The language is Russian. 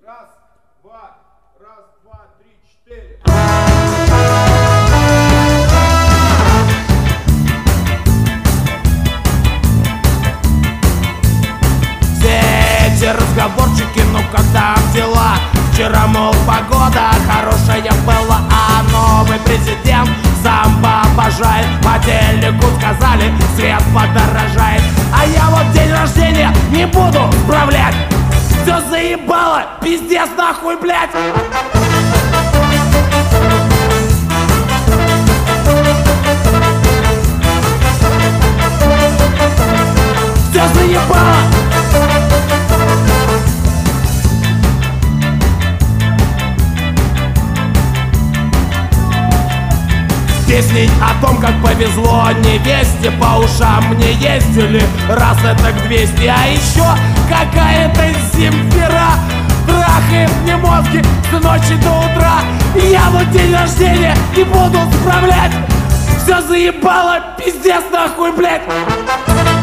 Раз, два, три, четыре. Все эти разговорчики, ну как там дела? Вчера, мол, погода хорошая была, а новый президент самбо обожает. По телеку сказали, свет подорожает, а я вот день рождения не буду справлять. Все заебало, пиздец нахуй, блядь. Все заебало. Песни о том, как повезло невесте, по ушам мне ездили раз это к 200. А еще какая-то Земфира трахает мне мозги с ночи до утра. И я вот день рождения не буду справлять. Все заебало, пиздец нахуй, блядь.